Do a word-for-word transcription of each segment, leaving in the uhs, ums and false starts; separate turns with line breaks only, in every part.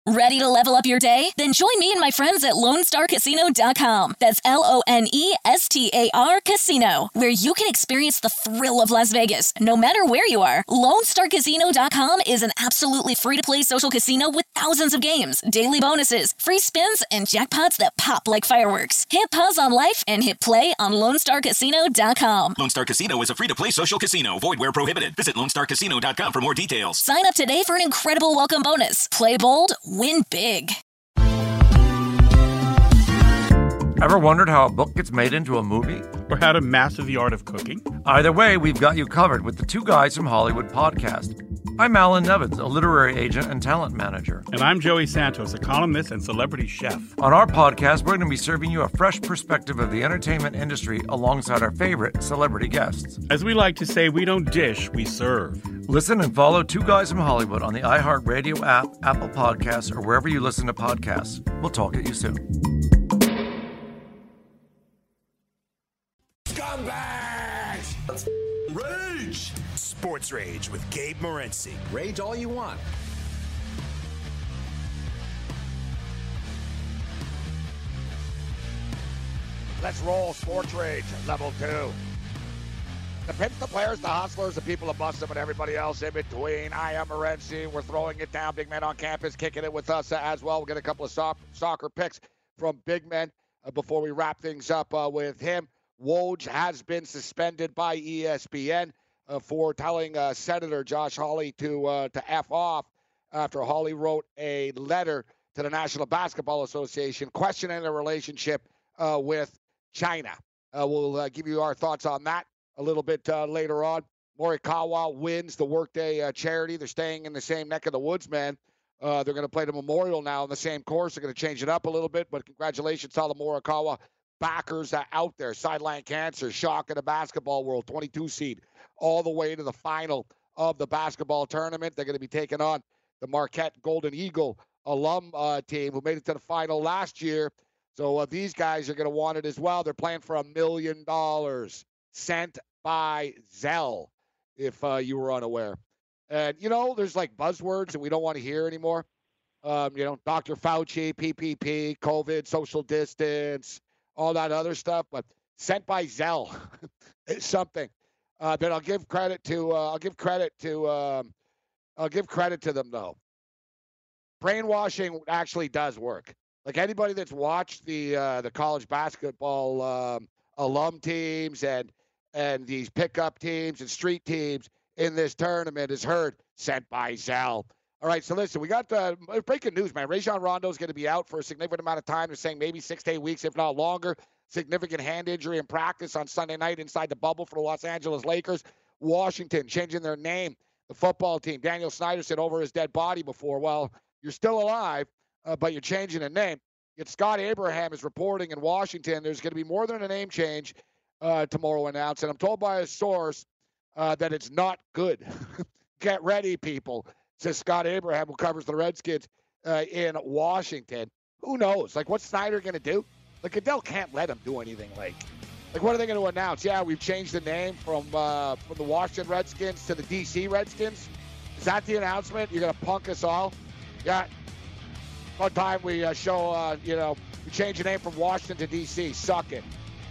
Ready to level up your day? Then join me and my friends at Lone Star Casino dot com. That's L O N E S T A R Casino, where you can experience the thrill of Las Vegas, no matter where you are. Lone Star Casino dot com is an absolutely free-to-play social casino with thousands of games, daily bonuses, free spins, and jackpots that pop like fireworks. Hit pause on life and hit play on Lone Star Casino dot com.
Lone Star Casino is a free-to-play social casino. Void where prohibited. Visit Lone Star Casino dot com for more details.
Sign up today for an incredible welcome bonus. Play bold, win big.
Ever wondered how a book gets made into a movie?
Or how to master the art of cooking?
Either way, we've got you covered with the Two Guys from Hollywood podcast. I'm Alan Nevins, a literary agent and talent manager.
And I'm Joey Santos, a columnist and celebrity chef.
On our podcast, we're going to be serving you a fresh perspective of the entertainment industry alongside our favorite celebrity guests.
As we like to say, we don't dish, we serve.
Listen and follow Two Guys from Hollywood on the iHeartRadio app, Apple Podcasts, or wherever you listen to podcasts. We'll talk at you soon.
Scumbags! Let's rage! Sports Rage with Gabe Morency. Rage all you want.
Let's roll Sports Rage, level two. The Pimps, the players, the hustlers, the people that bust them, and everybody else in between. I am Morency. We're throwing it down. Big Men on Campus kicking it with us uh, as well. We'll get a couple of so- soccer picks from Big Men uh, before we wrap things up uh, with him. Woj has been suspended by E S P N uh, for telling uh, Senator Josh Hawley to uh, to F off after Hawley wrote a letter to the National Basketball Association questioning their relationship uh, with China. Uh, we'll uh, give you our thoughts on that a little bit uh, later on. Morikawa wins the Workday uh, charity. They're staying in the same neck of the woods, man. Uh, they're going to play the Memorial now on the same course. They're going to change it up a little bit, but congratulations to all the Morikawa backers uh, out there. Sideline cancer, shock in the basketball world, twenty-two seed, all the way to the final of the basketball tournament. They're going to be taking on the Marquette Golden Eagle alum uh, team who made it to the final last year. So uh, these guys are going to want it as well. They're playing for a million dollars sent by Zelle, if uh, you were unaware. And, you know, there's like buzzwords that we don't want to hear anymore. Um, you know, Doctor Fauci, P P P, COVID, social distance, all that other stuff. But sent by Zelle is something uh, that I'll give credit to. Uh, I'll give credit to. Um, I'll give credit to them, though. Brainwashing actually does work. Like anybody that's watched the uh, the college basketball um, alum teams and and these pickup teams and street teams in this tournament has heard sent by Zelle. All right, so listen, we got uh, breaking news, man. Rajon Rondo is going to be out for a significant amount of time. They're saying maybe six to eight weeks, if not longer. Significant hand injury in practice on Sunday night inside the bubble for the Los Angeles Lakers. Washington changing their name, the football team. Daniel Snyder said over his dead body before, well, you're still alive, uh, but you're changing the name. Yet Scott Abraham is reporting in Washington there's going to be more than a name change uh, tomorrow announced. And I'm told by a source uh, that it's not good. Get ready, people, says Scott Abraham, who covers the Redskins uh, in Washington. Who knows? Like, what's Snyder going to do? Like, Goodell can't let him do anything. Like, like what are they going to announce? Yeah, we've changed the name from uh, from the Washington Redskins to the D C Redskins. Is that the announcement? You're going to punk us all? Yeah. One time we uh, show, uh, you know, we change the name from Washington to D C. Suck it.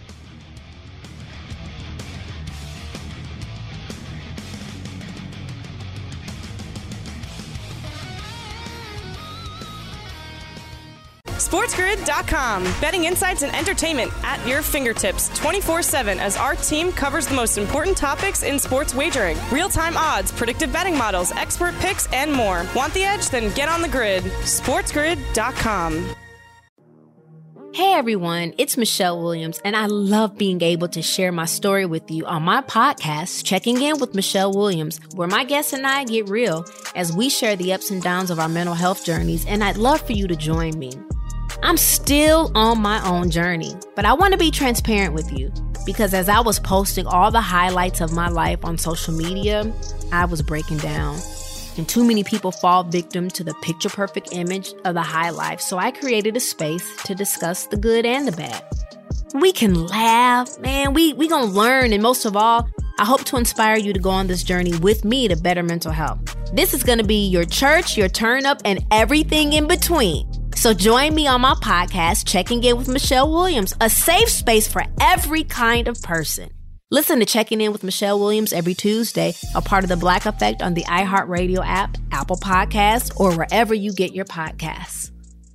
SportsGrid dot com. Betting insights and entertainment at your fingertips twenty-four seven as our team covers the most important topics in sports wagering. Real-time odds, predictive betting models, expert picks, and more. Want the edge? Then get on the grid. SportsGrid dot com.
Hey everyone, it's Michelle Williams, and I love being able to share my story with you on my podcast, Checking In with Michelle Williams, where my guests and I get real as we share the ups and downs of our mental health journeys, and I'd love for you to join me. I'm still on my own journey, but I want to be transparent with you because as I was posting all the highlights of my life on social media, I was breaking down. And too many people fall victim to the picture-perfect image of the high life, so I created a space to discuss the good and the bad. We can laugh, man, we we gonna learn, and most of all, I hope to inspire you to go on this journey with me to better mental health. This is going to be your church, your turn up, and everything in between. So join me on my podcast, Checking In with Michelle Williams, a safe space for every kind of person. Listen to Checking In with Michelle Williams every Tuesday, a part of the Black Effect on the iHeartRadio app, Apple Podcasts, or wherever you get your podcasts.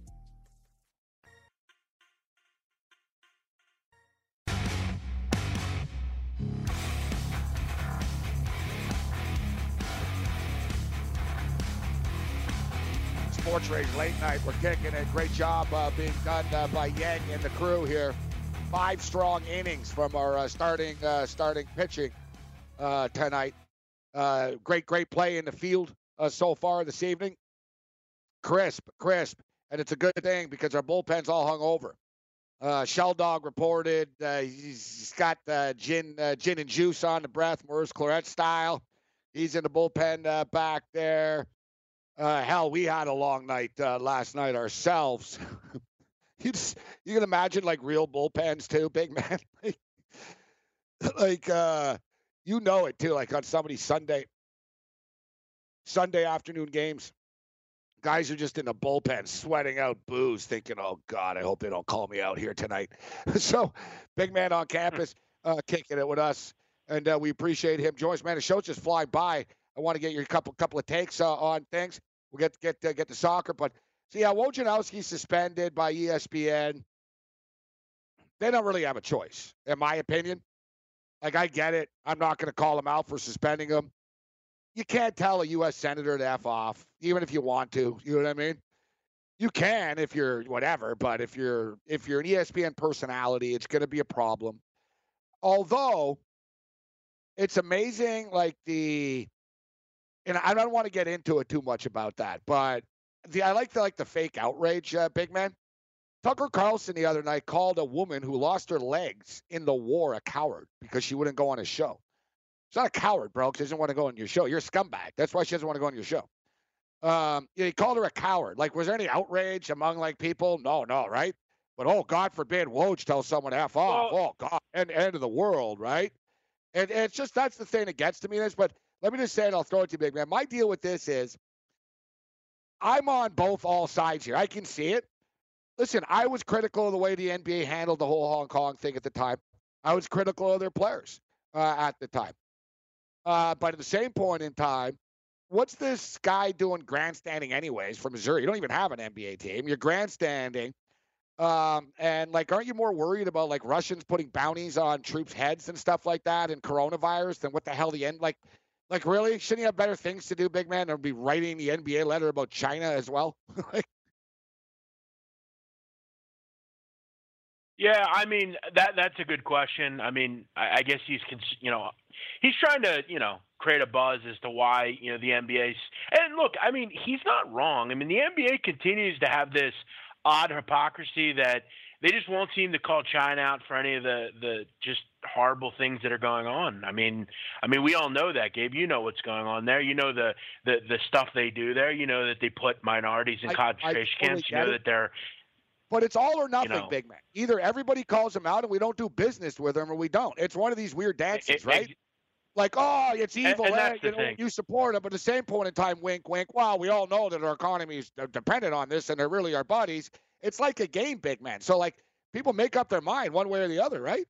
Sports Rage late night. We're kicking it. Great job uh, being done uh, by Yang and the crew here. Five strong innings from our uh, starting uh, starting pitching uh, tonight. Uh, great, great play in the field uh, so far this evening. Crisp, crisp, and it's a good thing because our bullpen's all hung over. Uh, Shell Dog reported uh, he's got uh, gin, uh, gin and juice on the breath, Merce Claret style. He's in the bullpen uh, back there. Uh, hell, we had a long night uh, last night ourselves. you just you can imagine like real bullpens too, big man. like, like uh, you know it too. Like on somebody's Sunday Sunday afternoon games, guys are just in the bullpen sweating out booze, thinking, "Oh God, I hope they don't call me out here tonight." So, big man on campus, uh, kicking it with us, and uh, we appreciate him. Joyce, man, the show's just flying by. I want to get your couple couple of takes uh, on things. We'll get get uh, get to soccer, but see, yeah, Wojnarowski suspended by E S P N. They don't really have a choice, in my opinion. Like, I get it. I'm not going to call him out for suspending him. You can't tell a U S senator to F off, even if you want to. You know what I mean? You can if you're whatever, but if you're if you're an E S P N personality, it's going to be a problem. Although, it's amazing, like the. And I don't want to get into it too much about that, but the I like the like the fake outrage, uh, big man. Tucker Carlson the other night called a woman who lost her legs in the war a coward because she wouldn't go on his show. She's not a coward, bro, because she doesn't want to go on your show. You're a scumbag. That's why she doesn't want to go on your show. Um, yeah, he called her a coward. Like, was there any outrage among like people? No, no, right? But oh, God forbid Woj tells someone to F off. Well, oh God, end, end of the world, right? And, and it's just that's the thing that gets to me. This, but. Let me just say it, I'll throw it to you, big man. My deal with this is I'm on both all sides here. I can see it. Listen, I was critical of the way the N B A handled the whole Hong Kong thing at the time. I was critical of their players uh, at the time. Uh, but at the same point in time, what's this guy doing grandstanding anyways from Missouri? You don't even have an N B A team. You're grandstanding. Um, and, like, aren't you more worried about, like, Russians putting bounties on troops' heads and stuff like that and coronavirus than what the hell the end? Like, Like, really? Shouldn't you have better things to do, big man, or be writing the N B A letter about China as well? like,
yeah, I mean, that that's a good question. I mean, I, I guess he's, you know, he's trying to, you know, create a buzz as to why, you know, the N B A's. And look, I mean, he's not wrong. I mean, the N B A continues to have this odd hypocrisy that they just won't seem to call China out for any of the, the just horrible things that are going on. I mean, I mean, we all know that, Gabe. You know what's going on there. You know the the, the stuff they do there. You know that they put minorities in
I,
concentration
I totally
camps. You know
it.
that they're.
But it's all or nothing,
you know,
big man. Either everybody calls them out and we don't do business with them, or we don't. It's one of these weird dances,
it,
right?
It,
like, oh, it's evil.
And, and
eh?
that's
you
the
know,
thing.
you support it, but at the same point in time, wink, wink. Wow, we all know that our economy is dependent on this, and they're really our buddies. It's like a game, big man. So, like, people make up their mind one way or the other, right?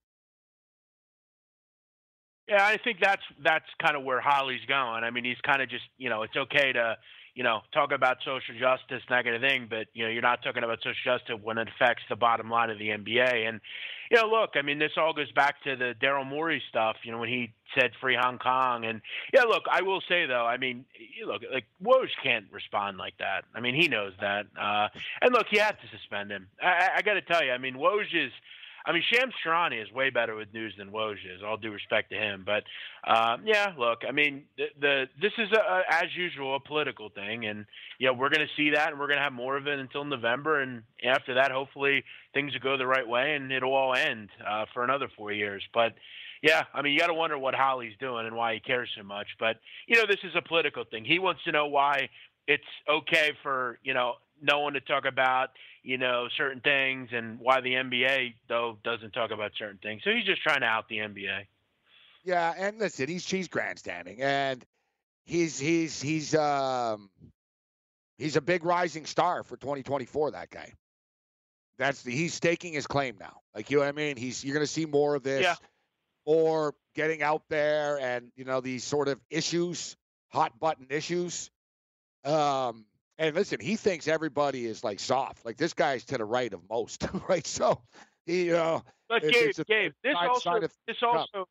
Yeah, I think that's that's kind of where Holly's going. I mean, he's kind of just, you know, it's okay to, you know, talk about social justice, that kind of thing, but, you know, you're not talking about social justice when it affects the bottom line of the N B A. And, you know, look, I mean, this all goes back to the Daryl Morey stuff, you know, when he said free Hong Kong. And, yeah, look, I will say, though, I mean, look, like, Woj can't respond like that. I mean, he knows that. Uh, and, look, you have to suspend him. I, I got to tell you, I mean, Woj is – I mean, Shams Charania is way better with news than Woj is. All due respect to him, but uh, yeah, look, I mean, the, the this is a, a, as usual a political thing, and you know we're going to see that, and we're going to have more of it until November, and after that, hopefully things will go the right way, and it'll all end uh, for another four years. But yeah, I mean, you got to wonder what Holly's doing and why he cares so much. But you know, this is a political thing. He wants to know why it's okay for you know no one to talk about. you know, certain things and why the N B A, though, doesn't talk about certain things. So he's just trying to out the N B A.
Yeah, and listen, he's, he's grandstanding. And he's he's he's um he's a big rising star for twenty twenty-four. That guy. That's the, he's staking his claim now. Like, you know what I mean? He's you're going to see more of this,
Yeah.
more getting out there, and you know these sort of issues, hot button issues. Um, and listen, he thinks everybody is like soft. Like this guy's to the right of most, right? So, he, you know,
But
it's,
Gabe,
it's a,
Gabe, this
side-
also,
side of-
this also,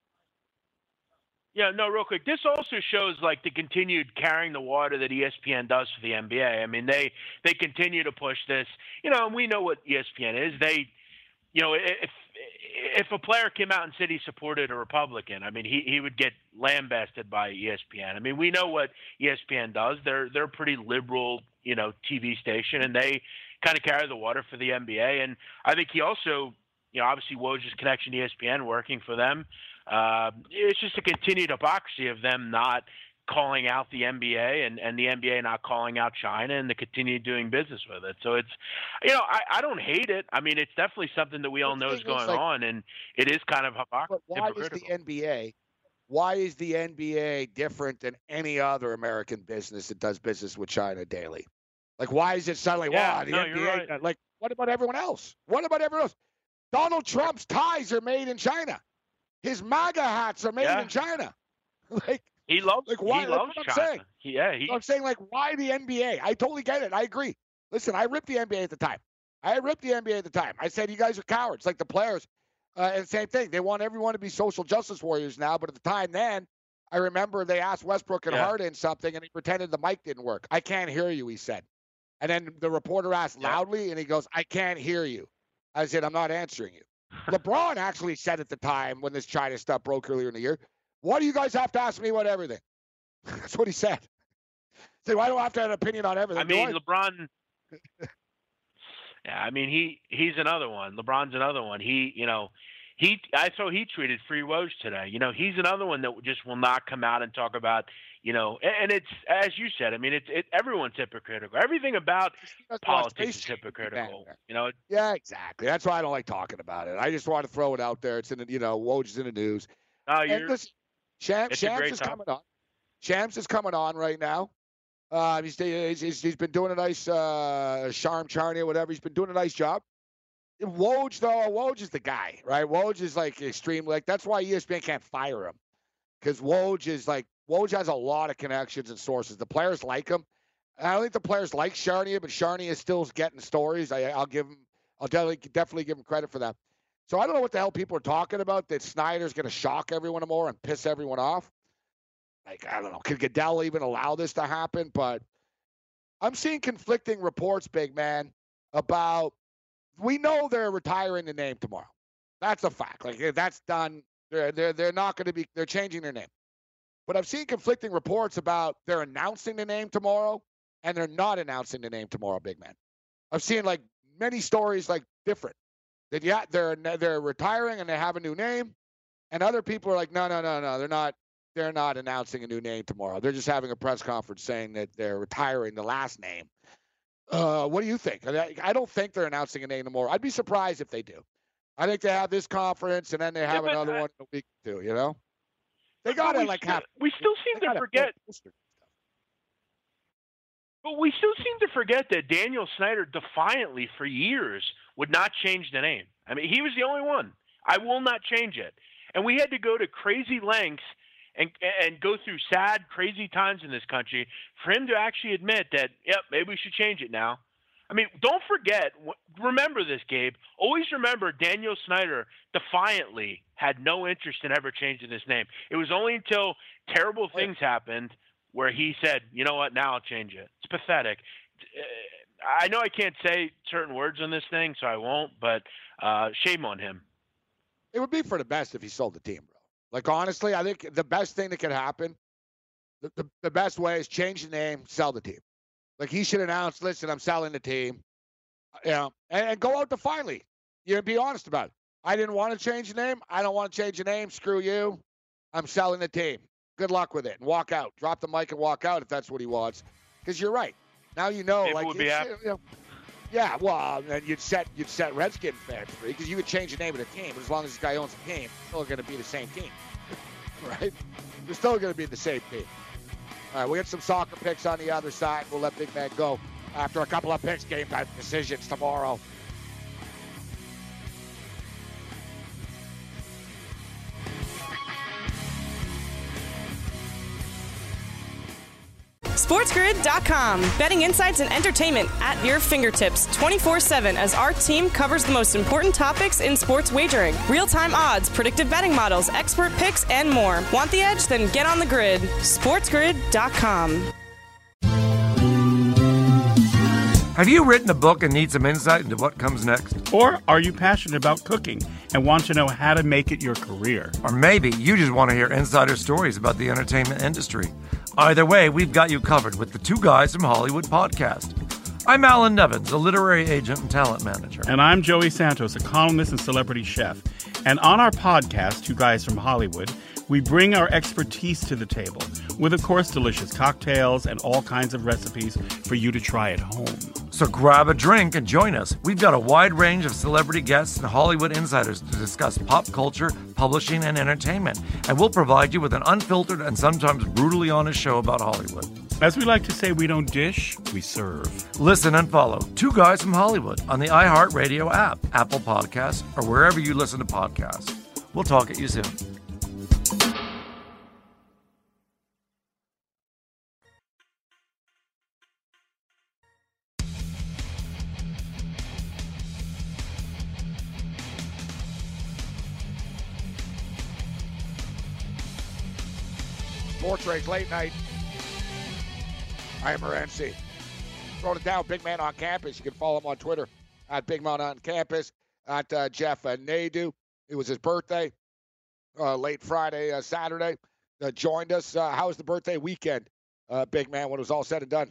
yeah, no, real quick. This also shows like the continued carrying the water that E S P N does for the N B A. I mean, they they continue to push this. You know, and we know what E S P N is. They, you know, if if a player came out and said he supported a Republican, I mean, he he would get lambasted by E S P N. I mean, we know what E S P N does. They're they're a pretty liberal, you know, T V station, and they kind of carry the water for the N B A. And I think he also, you know, obviously Woj's connection to E S P N working for them. Uh, it's just a continued hypocrisy of them not calling out the N B A and, and the N B A not calling out China and to continue doing business with it. So it's, you know, I, I don't hate it. I mean, it's definitely something that we all know is going
like,
on, and it is kind of hypocr-
but why is the N B A? Why is the N B A different than any other American business that does business with China daily? Like, why is it suddenly,
Yeah,
wow, the
no,
N B A?
you're right.
Like, what about everyone else? What about everyone else? Donald Trump's ties are made in China. His MAGA hats are made
Yeah.
in China. like,
He loves,
like why?
he
like,
loves
what I'm
China.
saying.
He, yeah, he,
So I'm saying, like, why the N B A? I totally get it. I agree. Listen, I ripped the N B A at the time. I ripped the N B A at the time. I said, you guys are cowards, like the players. Uh, and same thing. They want everyone to be social justice warriors now. But at the time then, I remember they asked Westbrook and
Yeah.
Harden something, and he pretended the mic didn't work. I can't hear you, he said. And then the reporter asked
Yeah.
loudly, and he goes, I can't hear you. I said, I'm not answering you. LeBron actually said at the time when this China stuff broke earlier in the year, what do you guys have to ask me about everything? That's what he said. So I don't have to have an opinion on everything.
I mean,
do I?
LeBron. Yeah, I mean he he's another one. LeBron's another one. He you know he I saw he tweeted free Woj today. You know he's another one that just will not come out and talk about you know. And, and it's as you said. I mean it's it everyone's hypocritical. Everything about
That's
politics is
space
hypocritical.
man.
You know.
Yeah, exactly. That's why I don't like talking about it. I just want to throw it out there. It's in the, you know, Woj is in the news.
No,
And
you're.
listen, Sham,
it's a
Shams
great
is
topic.
coming on. Shams is coming on right now. Uh, he's, he's, he's, he's been doing a nice uh, Charm Charnia, whatever. He's been doing a nice job. Woj, though, Woj is the guy, right? Woj is like extreme. Like, that's why E S P N can't fire him. Because Woj is like, Woj has a lot of connections and sources. The players like him. I don't think the players like Charnia, but Charnia is still getting stories. I, I'll give him, I'll definitely, definitely give him credit for that. So I don't know what the hell people are talking about, that Snyder's going to shock everyone more and piss everyone off. Like, I don't know. Could Goodell even allow this to happen? But I'm seeing conflicting reports, big man, about we know they're retiring the name tomorrow. That's a fact. Like, that's done. They're, they're, they're not going to be – they're changing their name. But I've seen conflicting reports about they're announcing the name tomorrow and they're not announcing the name tomorrow, big man. I've seen, like, many stories, like, different. That, yeah, they're they're retiring and they have a new name. And other people are like, no, no, no, no, they're not. They're not announcing a new name tomorrow. They're just having a press conference saying that they're retiring the last name. Uh, what do you think? I don't think they're announcing a name tomorrow. I'd be surprised if they do. I think they have this conference and then they have
Yeah,
another
I,
one in a week or two, you know? They
but
got to
we
like
still,
have.
We still seem to forget. But we still seem to forget that Daniel Snyder defiantly for years would not change the name. I mean, he was the only one. I will not change it. And we had to go to crazy lengths and and go through sad, crazy times in this country for him to actually admit that, yep, maybe we should change it now. I mean, don't forget, remember this, Gabe. Always remember Daniel Snyder defiantly had no interest in ever changing his name. It was only until terrible things happened where he said, you know what, now I'll change it. It's pathetic. I know I can't say certain words on this thing, so I won't, but uh, shame on him.
It would be for the best if he sold the team, bro. Like, honestly, I think the best thing that could happen, the, the, the best way is change the name, sell the team. Like, he should announce, listen, I'm selling the team. You know, and, and go out defiantly. You know, be honest about it. I didn't want to change the name. I don't want to change the name. Screw you. I'm selling the team. Good luck with it. And walk out. Drop the mic and walk out if that's what he wants. Because you're right. Now you know.
Maybe
like,
we'll be happy.
You know, yeah, well, and you'd set you'd set Redskin fans free because you could change the name of the team, but as long as this guy owns the team, it's still going to be the same team, right? It's still going to be the same team. All right, we get some soccer picks on the other side. We'll let Big Man go after a couple of picks, game time decisions tomorrow.
SportsGrid dot com. Betting insights and entertainment at your fingertips twenty-four seven as our team covers the most important topics in sports wagering. Real-time odds, predictive betting models, expert picks, and more. Want the edge? Then get on the grid. SportsGrid dot com.
Have you written a book and need some insight into what comes next?
Or are you passionate about cooking and want to know how to make it your career?
Or maybe you just want to hear insider stories about the entertainment industry. Either way, we've got you covered with the Two Guys from Hollywood podcast. I'm Alan Nevins, a literary agent and talent manager.
And I'm Joey Santos, a columnist and celebrity chef. And on our podcast, Two Guys from Hollywood, we bring our expertise to the table with, of course, delicious cocktails and all kinds of recipes for you to try at home.
So grab a drink and join us. We've got a wide range of celebrity guests and Hollywood insiders to discuss pop culture, publishing, and entertainment. And we'll provide you with an unfiltered and sometimes brutally honest show about Hollywood.
As we like to say, we don't dish, we serve.
Listen and follow Two Guys from Hollywood on the iHeartRadio app, Apple Podcasts, or wherever you listen to podcasts. We'll talk at you soon.
Sports Rage late night. I am Morency. Throwing it down, Big Man on Campus. You can follow him on Twitter at Big Man on Campus, at uh, Jeff uh, Nadu. It was his birthday, uh, late Friday, uh, Saturday. Uh, joined us. Uh, how was the birthday weekend, uh, Big Man, when it was all said and done?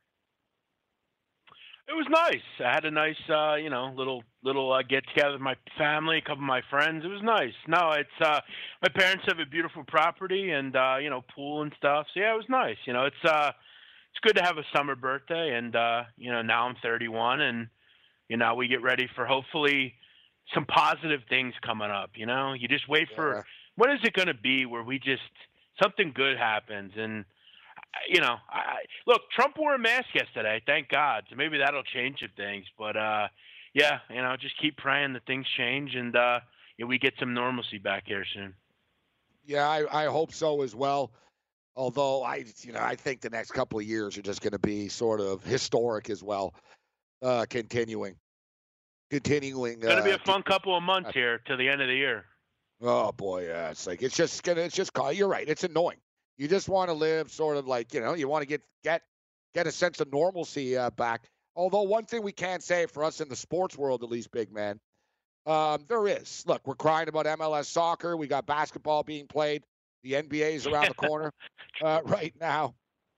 It was nice. I had a nice, uh, you know, little little uh, get together with my family, a couple of my friends. It was nice. No, it's uh, my parents have a beautiful property and uh, you know, pool and stuff. So yeah, it was nice. You know, it's uh, it's good to have a summer birthday, and uh, you know, now I'm thirty-one, and you know, we get ready for hopefully some positive things coming up. You know, you just wait for
Yeah.
when is it going to be where we just something good happens and. You know, I, look, Trump wore a mask yesterday, thank God. So maybe that'll change some things. But, uh, yeah, you know, just keep praying that things change and uh, you know, we get some normalcy back here soon.
Yeah, I, I hope so as well. Although I, you know, I think the next couple of years are just going to be sort of historic as well. Uh, continuing, continuing.
It's going to be
uh,
a fun couple of months here to the end of the year.
Oh boy, yeah. It's like it's just gonna. It's just. You're right. It's annoying. You just want to live sort of like, you know, you want to get get get a sense of normalcy uh, back. Although one thing we can't say for us in the sports world, at least, Big Man, um, there is. Look, we're crying about M L S soccer. We got basketball being played. The N B A is around the corner uh, right now.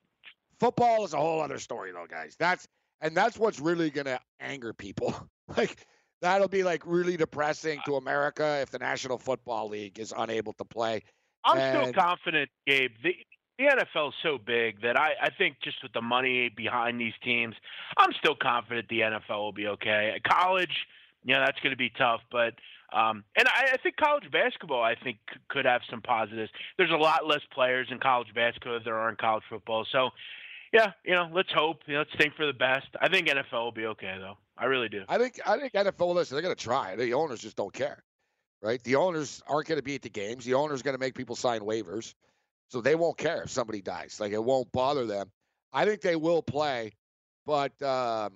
Football is a whole other story, though, guys. That's and that's what's really going to anger people. Like that'll be like really depressing to America if the National Football League is unable to play.
I'm
And-
still confident, Gabe. The, the N F L is so big that I, I think just with the money behind these teams, I'm still confident the N F L will be okay. At college, yeah, that's going to be tough. But um, and I, I think college basketball, I think, c- could have some positives. There's a lot less players in college basketball than there are in college football. So, yeah, you know, let's hope. You know, let's think for the best. I think N F L will be okay, though. I really do.
I think I think N F L, listen, they're going to try. The owners just don't care, right? The owners aren't going to be at the games. The owners going to make people sign waivers, so they won't care if somebody dies. Like it won't bother them. I think they will play, but um,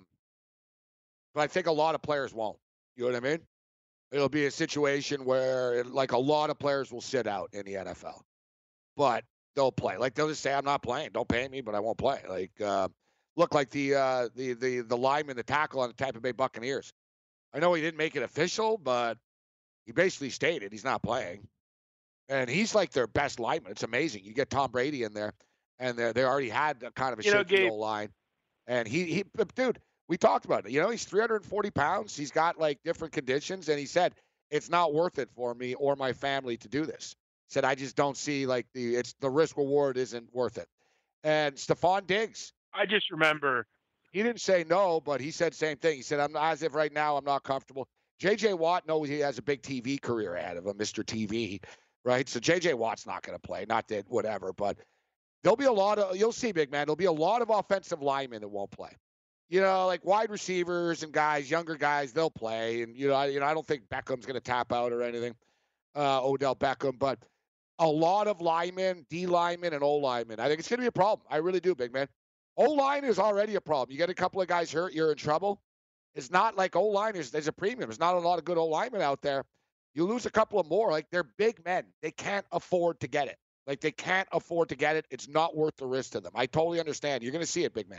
but I think a lot of players won't. You know what I mean? It'll be a situation where, like, a lot of players will sit out in the N F L, but they'll play. Like they'll just say, "I'm not playing. Don't pay me, but I won't play." Like, uh, look, like the uh, the the the lineman, the tackle on the Tampa Bay Buccaneers. I know he didn't make it official, but he basically stated he's not playing, and he's like their best lineman. It's amazing. You get Tom Brady in there, and they they already had a kind of a
You know,
shaky
Gabe-
old line, and he he but dude. We talked about it. You know, he's three hundred forty pounds. He's got like different conditions, and he said it's not worth it for me or my family to do this. He said I just don't see like the it's the risk reward isn't worth it. And Stephon Diggs,
I just remember
he didn't say no, but he said same thing. He said I'm as if right now I'm not comfortable. J J Watt knows he has a big T V career ahead of him, Mister T V, right? So J J Watt's not going to play. Not that whatever, but there'll be a lot of, you'll see, big man, there'll be a lot of offensive linemen that won't play. You know, like wide receivers and guys, younger guys, they'll play. And, you know, I, you know, I don't think Beckham's going to tap out or anything, uh, Odell Beckham. But a lot of linemen, D linemen, and O linemen, I think it's going to be a problem. I really do, big man. O-line is already a problem. You get a couple of guys hurt, you're in trouble. It's not like O-line is there's a premium. There's not a lot of good O-linemen out there. You lose a couple of more. Like, they're big men. They can't afford to get it. Like, they can't afford to get it. It's not worth the risk to them. I totally understand. You're going to see it, big man.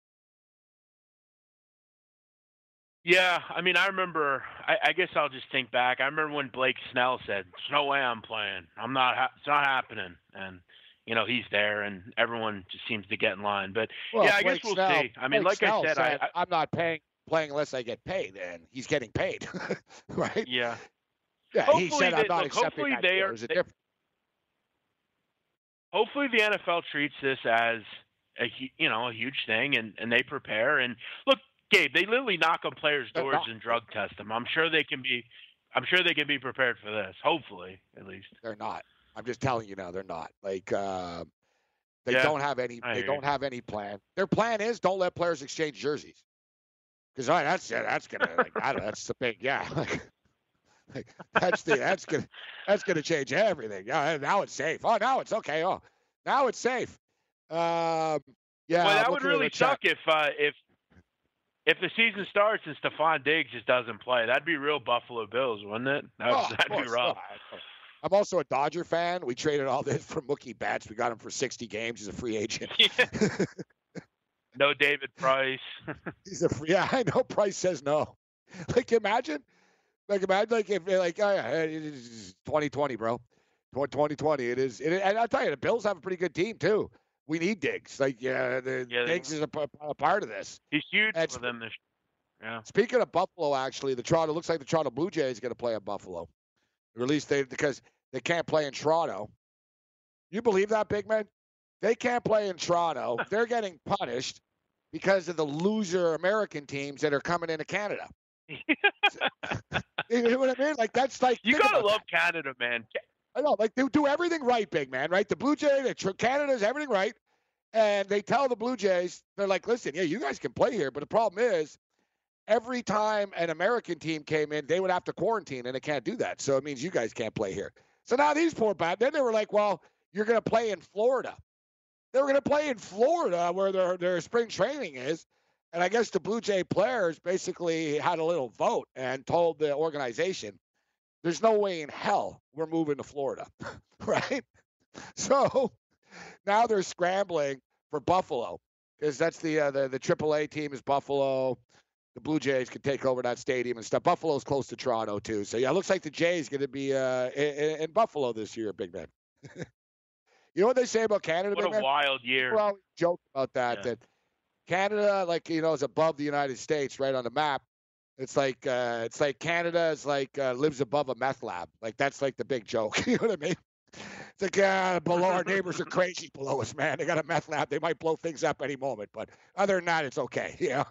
Yeah, I mean, I remember, I, I guess I'll just think back. I remember when Blake Snell said, there's no way I'm playing. I'm not, ha- it's not happening. And, you know, he's there, and everyone just seems to get in line. But,
well,
yeah, I
Blake
guess we'll
Snell,
see. I mean,
Blake
like
Snell
I said,
said
I, I,
I'm not paying playing unless I get paid, and he's getting paid, right?
Yeah.
Yeah,
hopefully
he said,
they,
I'm not
look,
accepting
hopefully
that
they
deal.
are,
There's a
they,
difference.
Hopefully the N F L treats this as a, you know, a huge thing, and, and they prepare. And, look, Gabe, they literally knock on players' doors and drug test them. I'm sure they can be I'm sure they can be prepared for this, hopefully, at least.
They're not. I'm just telling you now, they're not. Like, uh, they
Yeah,
don't have any.
I
They
hear
don't
you.
have any plan. Their plan is don't let players exchange jerseys, because all right, that's that's gonna like, I don't, that's the big yeah. Like, like, that's the that's gonna that's gonna change everything. Yeah, now it's safe. Oh, now it's okay. Oh, now it's safe. Um, yeah.
Well,
I'm
that would
looking at
really
the chat.
suck if uh, if if the season starts and Stephon Diggs just doesn't play. That'd be real Buffalo Bills, wouldn't it? That'd,
Oh, of
that'd be
course.
rough.
No, I- I'm also a Dodger fan. We traded all this for Mookie Betts. We got him for sixty games. He's a free agent.
No David Price.
He's a free. Yeah, I know. Price says no. Like, imagine, like imagine, like if like oh yeah, it's twenty twenty, bro. twenty twenty. It is. It, and I'll tell you, the Bills have a pretty good team too. We need Diggs. Like, yeah, the,
Yeah, they-
Diggs is a, p- a part of this.
He's huge
And
for them this Yeah.
Speaking of Buffalo, actually, the Toronto looks like the Toronto Blue Jays going to play at Buffalo. Or at least they because they can't play in Toronto. You believe that, big man? They can't play in Toronto. They're getting punished because of the loser American teams that are coming into Canada. You know what I mean? Like, that's like
You
think
gotta
about
love Canada, man.
I know, like they do everything right, big man, right? The Blue Jays, the Tr- Canada's everything right, and they tell the Blue Jays, they're like, listen, yeah, you guys can play here, but the problem is, every time an American team came in, they would have to quarantine, and they can't do that. So it means you guys can't play here. So now these poor bad. Then they were like, well, you're going to play in Florida. They were going to play in Florida where their their spring training is. And I guess the Blue Jay players basically had a little vote and told the organization, there's no way in hell we're moving to Florida, right? So now they're scrambling for Buffalo because that's the, uh, the the triple A team is Buffalo. The Blue Jays could take over that stadium and stuff. Buffalo's close to Toronto, too. So, yeah, it looks like the Jays going to be uh, in, in Buffalo this year, big man. You know what they say about Canada,
What
big
a
man?
wild year.
People always joke about that,
Yeah.
that Canada, like, you know, is above the United States right on the map. It's like uh, it's like Canada is like uh, lives above a meth lab. Like, that's like the big joke. You know what I mean? It's like, uh, below our neighbors are crazy below us, man. They got a meth lab. They might blow things up any moment. But other than that, it's okay. Yeah.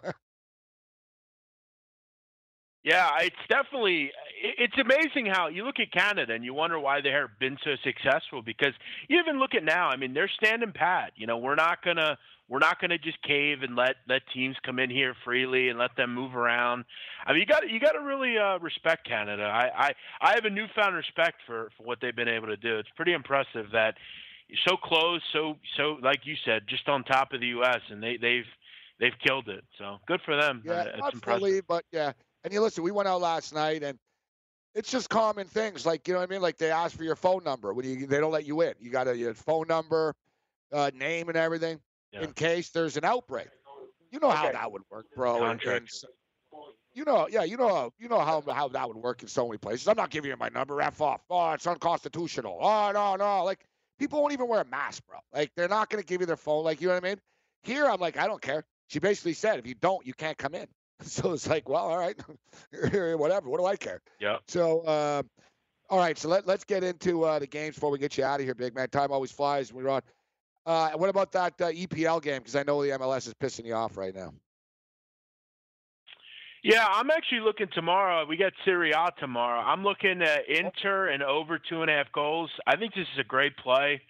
Yeah, it's definitely it- it's amazing how you look at Canada and you wonder why they have been so successful, because you even look at now, I mean, they're standing pat. You know, we're not gonna we're not gonna just cave and let, let teams come in here freely and let them move around. I mean, you got you got to really uh, respect Canada. I, I I have a newfound respect for, for what they've been able to do. It's pretty impressive that so close, so so like you said, just on top of the U S and they they've they've killed it. So good for them.
Yeah,
Uh, it's
not
impressive.
fully, but yeah. And you listen, we went out last night, and it's just common things, like, you know what I mean? Like, they ask for your phone number when you they don't let you in. You got a your phone number, uh, name, and everything
Yeah.
in case there's an outbreak. You know how
Okay.
that would work, bro. and-
Contract.
and so- you know, yeah, you know, how- you know how how that would work in so many places. I'm not giving you my number. F off. Oh, it's unconstitutional. Oh, no, no. Like, people won't even wear a mask, bro. Like, they're not going to give you their phone. Like, you know what I mean? Here, I'm like, I don't care. She basically said, if you don't, you can't come in. So it's like, well, all right, whatever. What do I care?
Yeah.
So, uh, all right. So let, let's get into uh, the games before we get you out of here, big man. Time always flies when we're on. Uh, what about that uh, E P L game? Because I know the M L S is pissing you off right now.
Yeah, I'm actually looking tomorrow. We got Serie A tomorrow. I'm looking at Inter and over two and a half goals. I think this is a great play.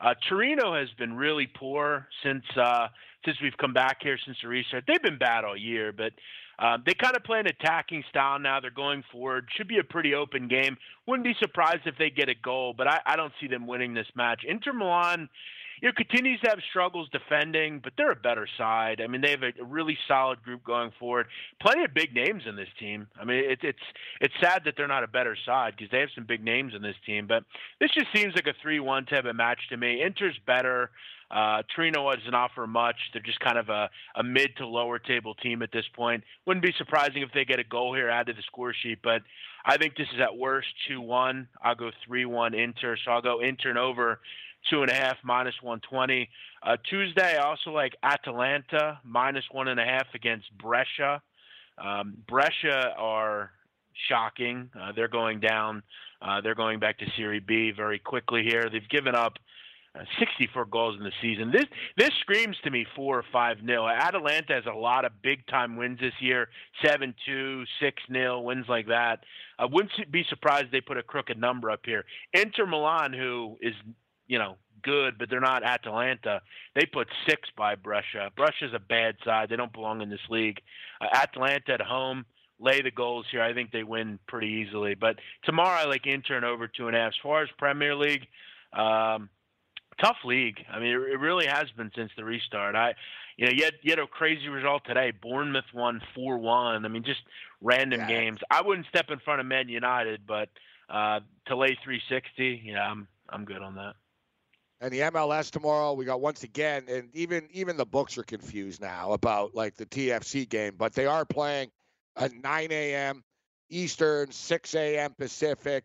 Uh, Torino has been really poor since uh, since we've come back here since the restart. They've been bad all year, but uh, they kind of play an attacking style now. They're going forward. Should be a pretty open game. Wouldn't be surprised if they get a goal, but I, I don't see them winning this match. Inter Milan, you know, continues to have struggles defending, but they're a better side. I mean, they have a really solid group going forward. Plenty of big names in this team. I mean, it, it's it's sad that they're not a better side because they have some big names in this team. But this just seems like a three one type of match to me. Inter's better. Uh, Torino doesn't offer much. They're just kind of a, a mid to lower table team at this point. Wouldn't be surprising if they get a goal here added to the score sheet, but I think this is at worst two one. I'll go three one Inter, so I'll go Inter and over two and a half, minus one twenty. Uh, Tuesday, I also like Atalanta, minus one and a half against Brescia. Um, Brescia are shocking. Uh, they're going down. Uh, they're going back to Serie B very quickly here. They've given up uh, sixty-four goals in the season. This this screams to me four or five nil. Atalanta has a lot of big-time wins this year, seven two, six nil, wins like that. I wouldn't be surprised if they put a crooked number up here. Inter Milan, who is you know, good, but they're not Atalanta. They put six by Brescia. Brescia's a bad side. They don't belong in this league. Uh, Atalanta at home, lay the goals here. I think they win pretty easily. But tomorrow I like Inter and over two and a half. As far as Premier League, um, tough league. I mean, it, it really has been since the restart. I, you know, yet yet a crazy result today. Bournemouth won four one. I mean, just random yeah. games. I wouldn't step in front of Man United, but uh, to lay three sixty, yeah, I'm I'm good on that.
And the M L S tomorrow, we got once again, and even even the books are confused now about like the T F C game, but they are playing at nine a.m. Eastern, six a.m. Pacific.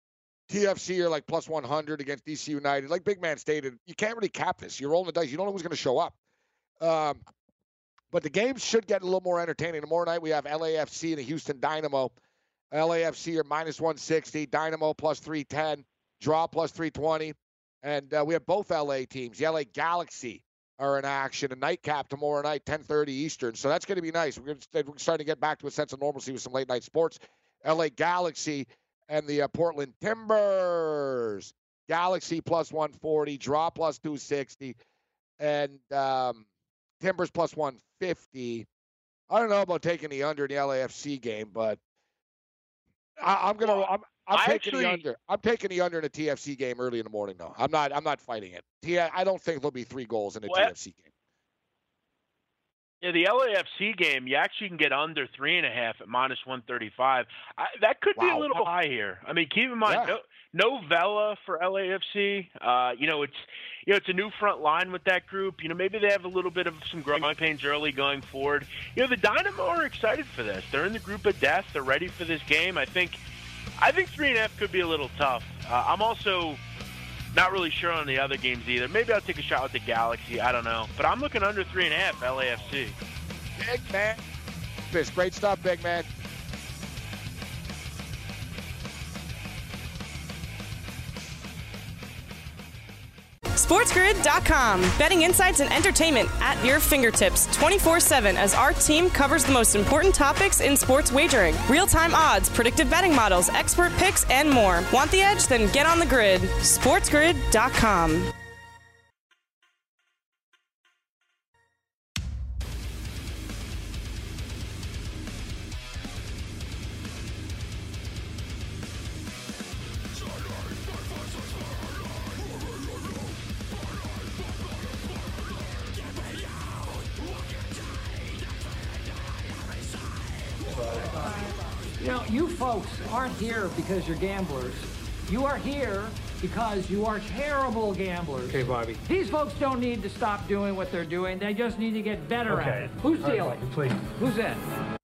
T F C are like plus one hundred against D C United. Like Big Man stated, you can't really cap this. You're rolling the dice. You don't know who's going to show up. Um, but the games should get a little more entertaining. Tomorrow night we have L A F C and the Houston Dynamo. L A F C are minus one sixty, Dynamo plus three ten, draw plus three twenty. And uh, we have both L A teams. The L A Galaxy are in action. A nightcap tomorrow night, ten thirty Eastern. So that's going to be nice. We're, gonna, we're starting to get back to a sense of normalcy with some late-night sports. L A Galaxy and the uh, Portland Timbers. Galaxy plus one forty, draw plus two sixty, and um, Timbers plus one fifty. I don't know about taking the under in the L A F C game, but I, I'm going to – I'm I'm taking
actually,
the under. I'm taking the under in a T F C game early in the morning, though. I'm not. I'm not fighting it. T- I don't think there'll be three goals in a
well,
T F C game.
Yeah, the L A F C game, you actually can get under three and a half at minus one thirty-five. I, that could
wow.
be a little high here. I mean, keep in mind,
yeah.
no, no Vela for L A F C. Uh, you know, it's you know it's a new front line with that group. You know, maybe they have a little bit of some growing pains early going forward. You know, the Dynamo are excited for this. They're in the group of death. They're ready for this game. I think. I think three and a half could be a little tough. Uh, I'm also not really sure on the other games either. Maybe I'll take a shot with the Galaxy. I don't know. But I'm looking under three and a half L A F C.
Big man. This great stuff, big man.
SportsGrid dot com. Betting insights and entertainment at your fingertips twenty-four seven as our team covers the most important topics in sports wagering. Real-time odds, predictive betting models, expert picks, and more. Want the edge? Then get on the grid. SportsGrid dot com.
You know, you folks aren't here because you're gamblers. You are here because you are terrible gamblers.
Okay, Bobby.
These folks don't need to stop doing what they're doing. They just need to get better
okay.
at it. Who's
All
dealing?
Right, please.
Who's in?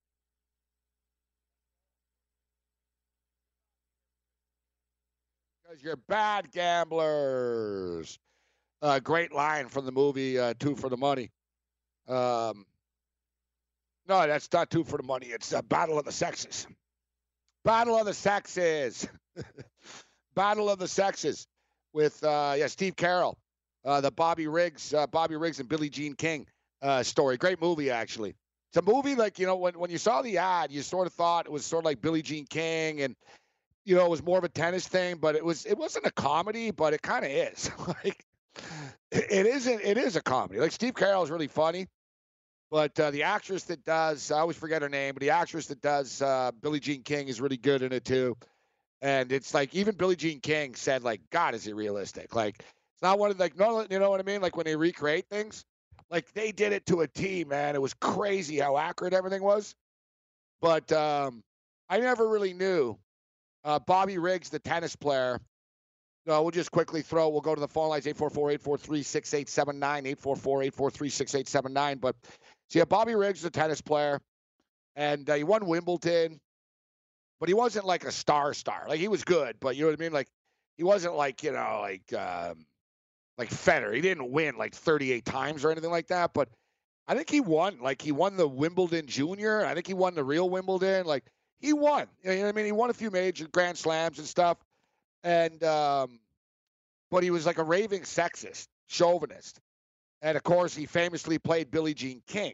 Because you're bad gamblers. Uh, great line from the movie uh, Two for the Money. Um, no, that's not Two for the Money. It's uh, Battle of the Sexes. Battle of the Sexes. Battle of the Sexes with uh, yeah Steve Carell, uh, the Bobby Riggs, uh, Bobby Riggs and Billie Jean King uh, story. Great movie, actually. It's a movie like, you know, when, when you saw the ad, you sort of thought it was sort of like Billie Jean King, and you know, it was more of a tennis thing, but it was it wasn't a comedy, but it kind of is. Like, it isn't. It is a comedy. Like Steve Carell is really funny, but uh, the actress that does, I always forget her name, but the actress that does uh, Billie Jean King is really good in it too. And it's like even Billie Jean King said, like, God, is it realistic? Like it's not one of like no, you know what I mean? Like when they recreate things, like they did it to a T, man. It was crazy how accurate everything was. But um, I never really knew. Uh, Bobby Riggs, the tennis player. No, we'll just quickly throw. We'll go to the phone lines, eight four four, eight four three, six eight seven nine, eight four four, eight four three, six eight seven nine. But, so yeah, Bobby Riggs, the tennis player, and uh, he won Wimbledon, but he wasn't like a star star. Like, he was good, but you know what I mean? Like, he wasn't like, you know, like um, like Federer. He didn't win like thirty-eight times or anything like that, but I think he won. Like, he won the Wimbledon Junior. I think he won the real Wimbledon. Like, he won. You know what I mean? He won a few major Grand Slams and stuff. And, um, but he was like a raving sexist, chauvinist. And, of course, he famously played Billie Jean King.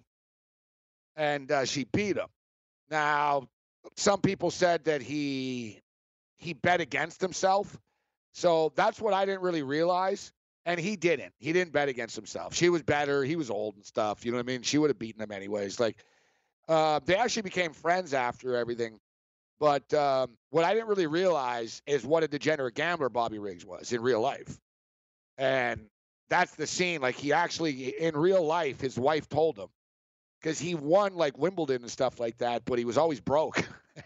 And uh, she beat him. Now, some people said that he he bet against himself. So that's what I didn't really realize. And he didn't. He didn't bet against himself. She was better. He was old and stuff. You know what I mean? She would have beaten him anyways. Like, uh, they actually became friends after everything. But um, what I didn't really realize is what a degenerate gambler Bobby Riggs was in real life. And that's the scene. Like, he actually, in real life, his wife told him. Because he won, like, Wimbledon and stuff like that, but he was always broke.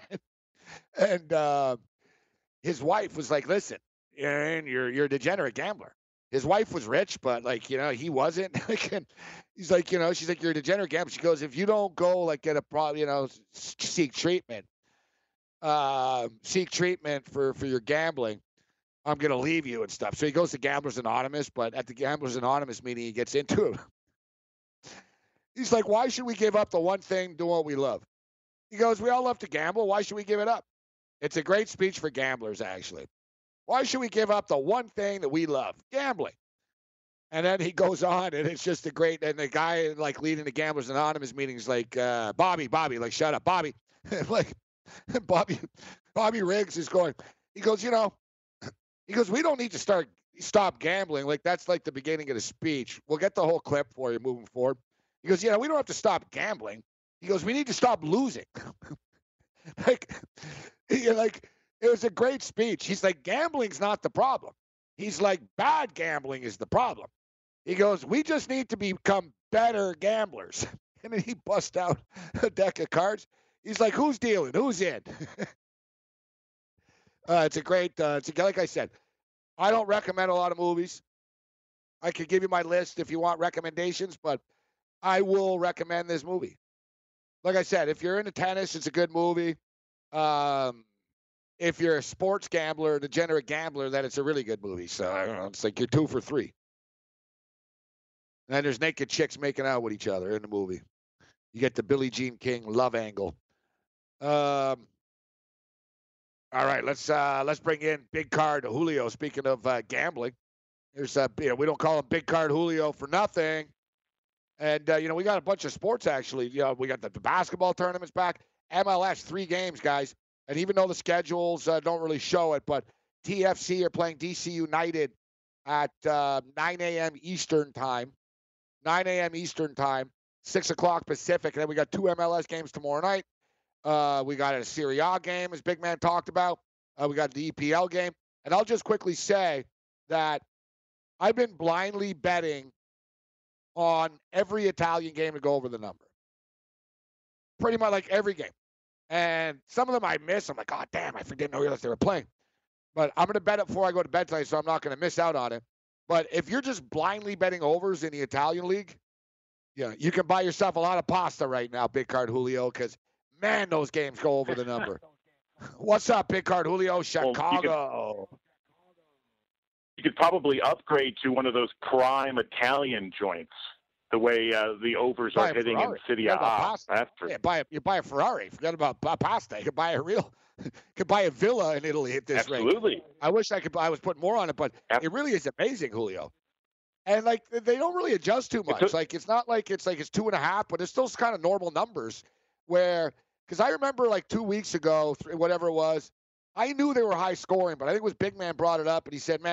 and uh, his wife was like, listen, you're, you're a degenerate gambler. His wife was rich, but, like, you know, he wasn't. And he's like, you know, she's like, you're a degenerate gambler. She goes, if you don't go, like, get a problem, you know, seek treatment, uh, seek treatment for, for your gambling, I'm going to leave you and stuff. So he goes to Gamblers Anonymous, but at the Gamblers Anonymous meeting, he gets into it. He's like, why should we give up the one thing, do what we love? He goes, we all love to gamble. Why should we give it up? It's a great speech for gamblers, actually. Why should we give up the one thing that we love? Gambling. And then he goes on, and it's just a great, and the guy, like, leading the Gamblers Anonymous meetings, like, uh, Bobby, Bobby, like, shut up, Bobby. like, Bobby, Bobby Riggs is going, he goes, you know, he goes, we don't need to start, stop gambling. Like, that's like the beginning of the speech. We'll get the whole clip for you moving forward. He goes, yeah, we don't have to stop gambling. He goes, we need to stop losing. like, he, like, it was a great speech. He's like, gambling's not the problem. He's like, bad gambling is the problem. He goes, we just need to become better gamblers. And then he busts out a deck of cards. He's like, who's dealing? Who's in? uh, it's a great, uh, it's a, like I said, I don't recommend a lot of movies. I could give you my list if you want recommendations, but I will recommend this movie. Like I said, if you're into tennis, it's a good movie. Um, if you're a sports gambler, a degenerate gambler, then it's a really good movie. So, I don't know, it's like you're two for three. And then there's naked chicks making out with each other in the movie. You get the Billie Jean King love angle. Um, all right, let's uh, let's bring in Big Card Julio. Speaking of uh, gambling, there's uh, you know, we don't call him Big Card Julio for nothing. And uh, you know, we got a bunch of sports actually. You know, we got the, the basketball tournaments back. M L S, three games, guys. And even though the schedules uh, don't really show it, but T F C are playing D C United at uh, nine a.m. Eastern time. nine a.m. Eastern time, six o'clock Pacific. And then we got two M L S games tomorrow night. Uh, we got a Serie A game, as Big Man talked about. Uh, we got the E P L game. And I'll just quickly say that I've been blindly betting on every Italian game to go over the number. Pretty much like every game. And some of them I miss. I'm like, oh, damn, I didn't realize they were playing. But I'm going to bet it before I go to bed tonight, so I'm not going to miss out on it. But if you're just blindly betting overs in the Italian league, yeah, you can buy yourself a lot of pasta right now, Big Card Julio, because, man, those games go over the number. What's up, Big Card Julio? Chicago.
Well, you, could, you could probably upgrade to one of those prime Italian joints, the way uh, the overs are hitting in City A.
Yeah, buy a, you buy a Ferrari. Forget about pasta. You could buy a real, you could buy a villa in Italy at this
Absolutely. rate.
Absolutely. I wish I could. I was putting more on it, but Absolutely. It really is amazing, Julio. And like they don't really adjust too much. It's like it's not like it's like it's two and a half, but it's still kind of normal numbers. Where because I remember like two weeks ago, whatever it was, I knew they were high scoring, but I think it was Big Man brought it up and he said, "Man,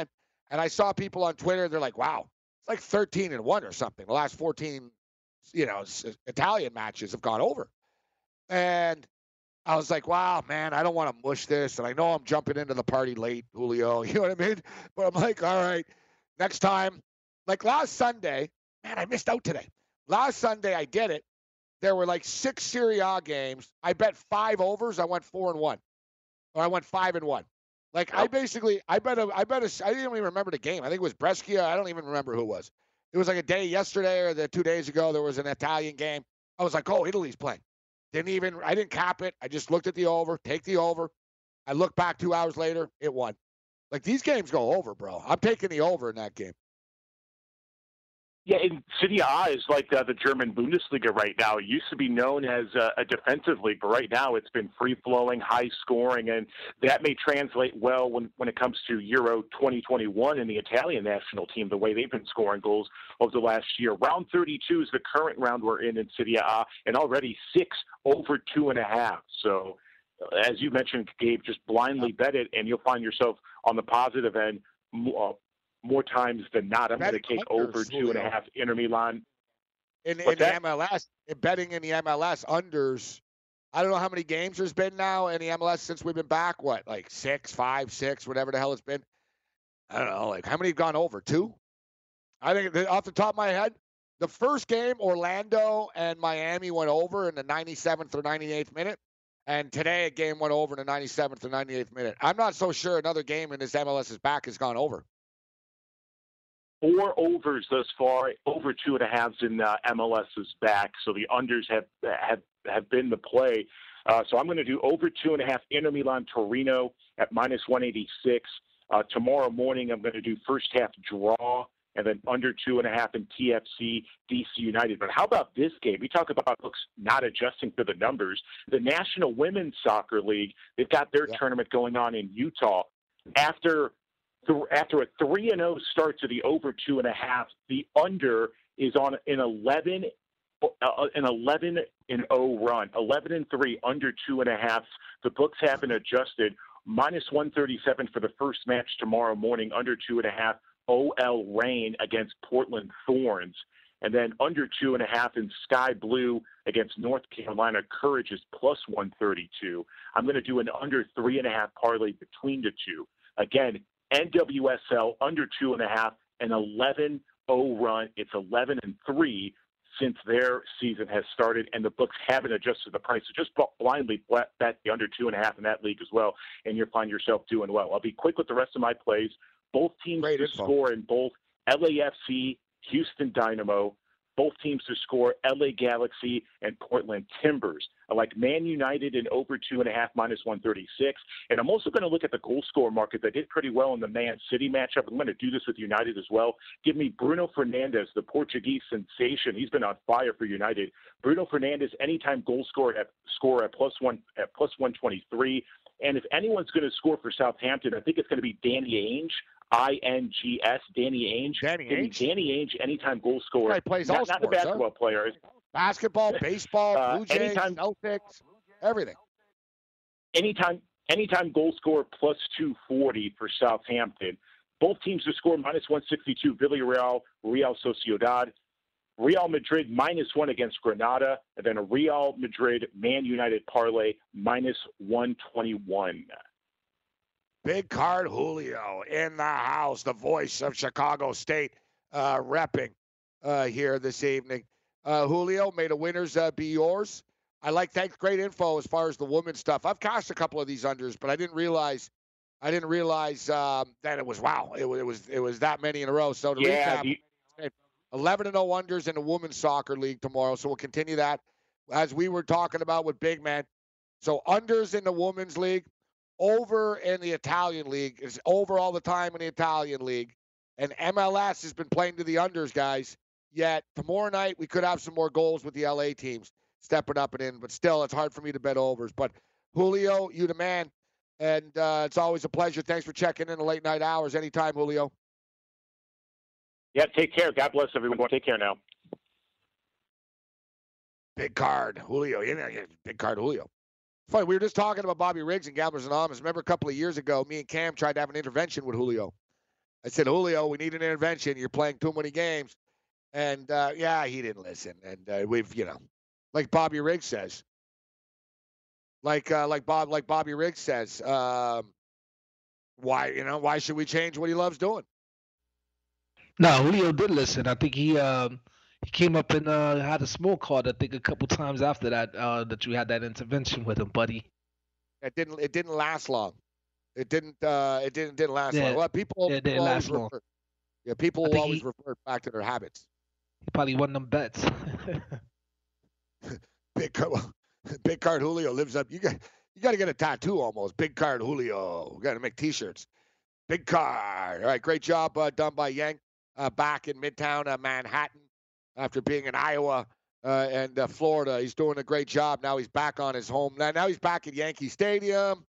And I saw people on Twitter, they're like, wow, it's like thirteen and one or something. The last fourteen, you know, Italian matches have gone over. And I was like, wow, man, I don't want to mush this. And I know I'm jumping into the party late, Julio. You know what I mean? But I'm like, all right, next time. Like last Sunday, man, I missed out today. Last Sunday, I did it. There were like six Serie A games. I bet five overs. I went four and one. Or I went five and one. Like, I basically, I bet, a, I bet, a, I didn't even remember the game. I think it was Brescia. I don't even remember who it was. It was like a day yesterday or the two days ago, there was an Italian game. I was like, oh, Italy's playing. Didn't even, I didn't cap it. I just looked at the over, take the over. I looked back two hours later, it won. Like, these games go over, bro. I'm taking the over in that game.
Yeah, and Serie A is like uh, the German Bundesliga right now. It used to be known as uh, a defensive league, but right now it's been free-flowing, high-scoring, and that may translate well when, when it comes to Euro twenty twenty-one and the Italian national team, the way they've been scoring goals over the last year. Round thirty-two is the current round we're in in Serie A, and already six over two and a half. So, as you mentioned, Gabe, just blindly bet it, and you'll find yourself on the positive end uh, more times than not. I'm going to take over two and a half Inter Milan.
In, in the M L S, in betting in the M L S, unders, I don't know how many games there's been now in the M L S since we've been back. What, like six, five, six, whatever the hell it's been? I don't know. Like, how many have gone over? Two? I think off the top of my head, the first game, Orlando and Miami went over in the ninety-seventh or ninety-eighth minute. And today, a game went over in the ninety-seventh or ninety-eighth minute. I'm not so sure another game in this M L S's back has gone over.
Four overs thus far, over two and a halves in uh, M L S's back. So the unders have have, have been the play. Uh, so I'm going to do over two and a half Inter Milan Torino at minus one eighty-six. Uh, tomorrow morning, I'm going to do first half draw and then under two and a half in T F C D C United. But how about this game? We talk about books not adjusting for the numbers. The National Women's Soccer League, they've got their yeah. tournament going on in Utah. After After a three and oh start to the over two and a half, the under is on an eleven, uh, an eleven and oh run, eleven and three under two and a half. The books haven't adjusted. Minus one thirty-seven for the first match tomorrow morning, under two and a half. O L Reign against Portland Thorns, and then under two and a half in Sky Blue against North Carolina Courage is plus one thirty-two. I'm going to do an under three and a half parlay between the two. Again, N W S L under two and a half, an eleven oh run. It's eleven and three since their season has started, and the books haven't adjusted the price. So just blindly bet the under two and a half in that league as well, and you'll find yourself doing well. I'll be quick with the rest of my plays. Both teams Great to info. score in both L A F C, Houston Dynamo. Both teams to score L A Galaxy and Portland Timbers. I like Man United in over two and a half, minus one thirty-six. And I'm also going to look at the goal scorer market that did pretty well in the Man City matchup. I'm going to do this with United as well. Give me Bruno Fernandes, the Portuguese sensation. He's been on fire for United. Bruno Fernandes, anytime goal scorer at score at plus one at plus one twenty-three. And if anyone's going to score for Southampton, I think it's going to be Danny Ainge. I N G S, Danny Ainge.
Danny Ainge?
Danny Ainge, anytime goal scorer.
He plays
not,
all
not
sports,
a basketball
huh?
player.
Basketball, baseball,
uh,
Blue Jays,
anytime,
Celtics, everything.
Anytime anytime goal scorer plus two forty for Southampton. Both teams to score minus one sixty-two, Villarreal, Real Sociedad. Real Madrid minus one against Granada, and then a Real Madrid Man United parlay minus one twenty-one.
Big card Julio in the house, the voice of Chicago State, uh, repping uh, here this evening. Uh, Julio, may the winners uh, be yours. I like thanks, great info as far as the women's stuff. I've cashed a couple of these unders, but I didn't realize, I didn't realize um, that it was wow, it was it was it was that many in a row. So to
yeah,
recap, the- eleven and oh unders in the women's soccer league tomorrow. So we'll continue that as we were talking about with Big Man. So unders in the women's league. Over in the Italian league, is over all the time in the Italian league. And M L S has been playing to the unders, guys. Yet tomorrow night, we could have some more goals with the L A teams stepping up and in. But still, it's hard for me to bet overs. But Julio, you the man. And uh, it's always a pleasure. Thanks for checking in the late night hours. Anytime, Julio.
Yeah, take care. God bless everyone. Take care now.
Big card, Julio. Yeah, yeah, big card, Julio. Funny, we were just talking about Bobby Riggs and Gamblers Anonymous. Remember a couple of years ago, me and Cam tried to have an intervention with Julio. I said, Julio, we need an intervention. You're playing too many games. And, uh, yeah, he didn't listen. And uh, we've, you know, like Bobby Riggs says, like uh, like Bob, like Bobby Riggs says, um, why, you know, why should we change what he loves doing?
No, Julio did listen. I think he um, he came up and uh, had a smoke card, I think, a couple times after that, uh, that you had that intervention with him, buddy.
It didn't, it didn't last long. It didn't. Uh, it didn't. Didn't last
Yeah,
long. Well, people,
yeah, it
people
didn't
always
last long.
revert. Yeah, people
I
will
think
always
he-
revert back to their habits.
He probably won them bets.
Big card, big card Julio lives up. You got. You got to get a tattoo almost. Big card Julio. We got to make T-shirts. Big card. All right. Great job uh, done by Yank uh, back in Midtown uh, Manhattan after being in Iowa uh, and uh, Florida. He's doing a great job. Now he's back on his home. Now, now he's back at Yankee Stadium.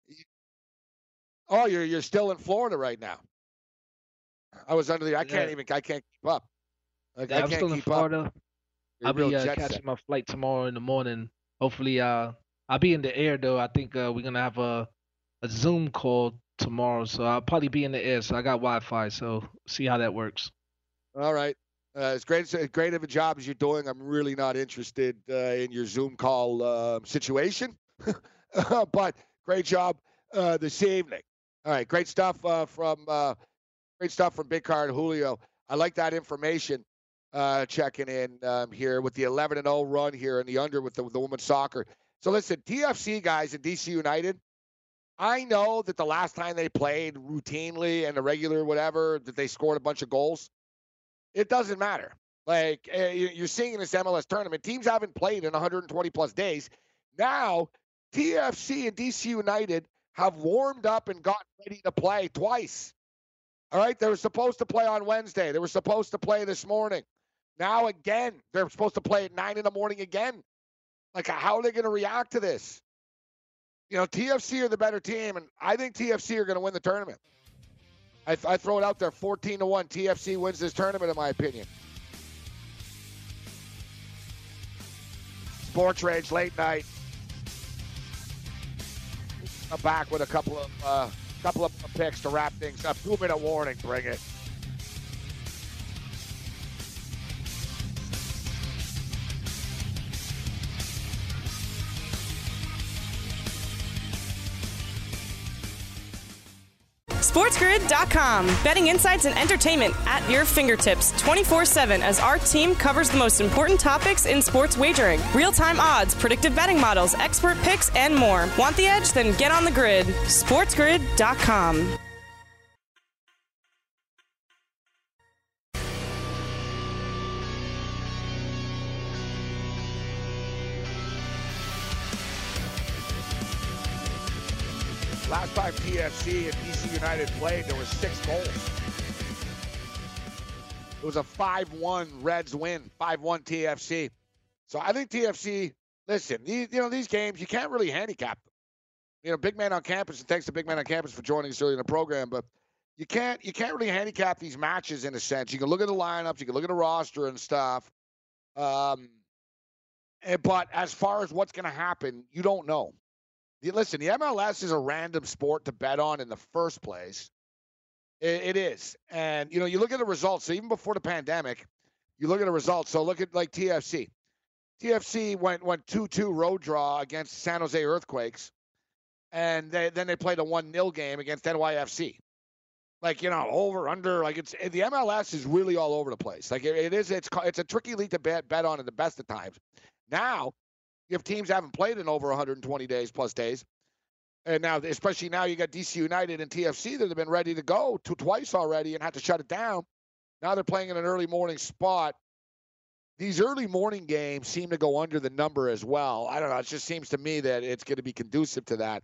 Oh, you're you're still in Florida right now. I was under the. I can't
Yeah.
even. I can't keep up. Like,
Yeah,
I
I'm
can't
still in
keep
Florida.
up. You're
I'll
real
be uh,
jet
catching
set.
my flight tomorrow in the morning. Hopefully, uh, I'll be in the air though. I think uh, we're gonna have a a Zoom call tomorrow, so I'll probably be in the air. So I got Wi-Fi, so see how that works.
All right. Uh, as great as great of a job as you're doing, I'm really not interested uh, in your Zoom call uh, situation. But great job uh, this evening. All right, great stuff uh, from uh, great stuff from Big Card Julio. I like that information. Uh, checking in um, here with the eleven and oh run here and the under with the, the women's soccer. So listen, D F C guys at D C United. I know that the last time they played routinely and the regular whatever that they scored a bunch of goals. It doesn't matter. Like uh, you- you're seeing in this M L S tournament, teams haven't played in one hundred twenty plus days. Now, T F C and D C United have warmed up and gotten ready to play twice. All right, they were supposed to play on Wednesday. They were supposed to play this morning. Now again, they're supposed to play at nine in the morning again. Like, how are they going to react to this? You know, T F C are the better team, and I think T F C are going to win the tournament. I, I throw it out there, fourteen to one. T F C wins this tournament, in my opinion. Sports Rage late night. I'm back with a couple of uh, couple of picks to wrap things up. Two minute warning, bring it.
SportsGrid dot com. Betting insights and entertainment at your fingertips twenty-four seven as our team covers the most important topics in sports wagering. Real-time odds, predictive betting models, expert picks, and more. Want the edge? Then get on the grid. SportsGrid dot com.
Last time T F C and D C United played, there was six goals. It was a five one Reds win, five one T F C. So I think T F C, listen, these, you know, these games, you can't really handicap them. You know, Big Man on Campus, and thanks to Big Man on Campus for joining us early in the program, but you can't you can't really handicap these matches in a sense. You can look at the lineups, you can look at the roster and stuff. Um, and, but as far as what's going to happen, you don't know. You- Listen, the M L S is a random sport to bet on in the first place. It, it is. And, you know, you look at the results. So even before the pandemic, you look at the results. So look at, like, T F C. T F C went went two two road draw against San Jose Earthquakes. And they, then they played a one nil game against N Y F C. Like, you know, over, under. Like, it's the M L S is really all over the place. Like, it, it is. It's ca- it's a tricky league to bet, bet on in the best of times. Now, if teams haven't played in over one hundred twenty days plus days, and now, especially now, you got D C United and T F C that have been ready to go to twice already and had to shut it down. Now they're playing in an early morning spot. These early morning games seem to go under the number as well. I don't know. It just seems to me that it's going to be conducive to that.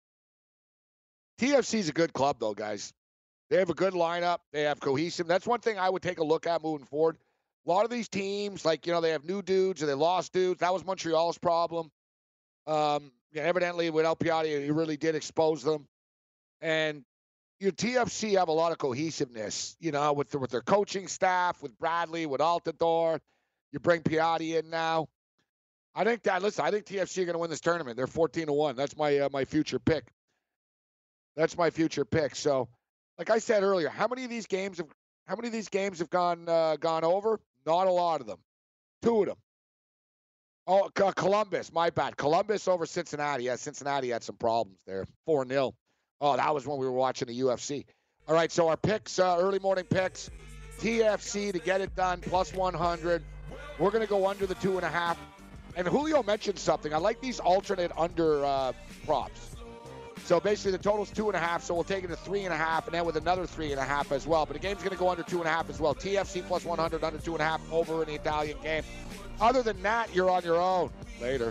T F C is a good club, though, guys. They have a good lineup. They have cohesive. That's one thing I would take a look at moving forward. A lot of these teams, like, you know, they have new dudes or they lost dudes. That was Montreal's problem. Um, yeah, evidently, with El Piatti, he really did expose them. And your T F C have a lot of cohesiveness, you know, with the, with their coaching staff, with Bradley, with Altidore. You bring Piatti in now. I think that, listen, I think T F C are going to win this tournament. They're fourteen to one. That's my uh, my future pick. That's my future pick. So like I said earlier, how many of these games have how many of these games have gone uh, gone over? Not a lot of them. Two of them. Oh, C- Columbus, my bad. Columbus over Cincinnati. Yeah, Cincinnati had some problems there. four nil. Oh, that was when we were watching the U F C. All right, so our picks, uh, early morning picks, T F C to get it done, plus one hundred. We're going to go under the two and a half. And Julio mentioned something. I like these alternate under uh, props. So basically the total's two and a half, so we'll take it to three and a half, and then with another three and a half as well. But the game's going to go under two and a half as well. T F C plus one hundred, under two and a half, over in the Italian game. Other than that, you're on your own. Later.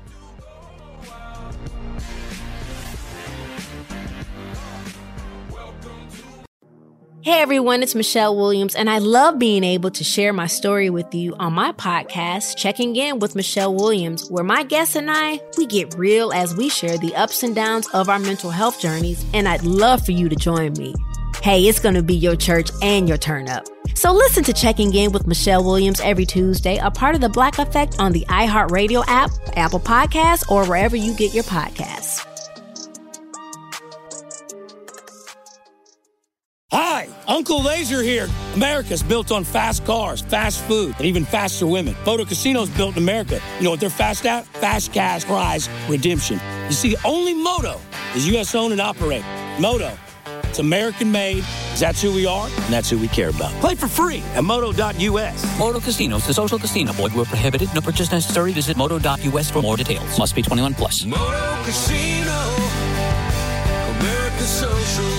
Hey everyone, it's Michelle Williams, and I love being able to share my story with you on my podcast, Checking In with Michelle Williams, where my guests and I, we get real as we share the ups and downs of our mental health journeys, and I'd love for you to join me. Hey, it's going to be your church and your turn up. So listen to Checking In with Michelle Williams every Tuesday, a part of the Black Effect on the iHeartRadio app, Apple Podcasts, or wherever you get your podcasts.
Hi, Uncle Laser here. America's built on fast cars, fast food, and even faster women. Moto Casino's built in America. You know what they're fast at? Fast cash prize redemption. You see, only Moto is U S owned and operated. Moto, it's American made. That's who we are, and that's who we care about. Play for free at moto dot U S.
Moto Casinos, the social casino. Void where prohibited. No purchase necessary. Visit moto dot U S for more details. Must be twenty-one plus.
Moto Casino, America's social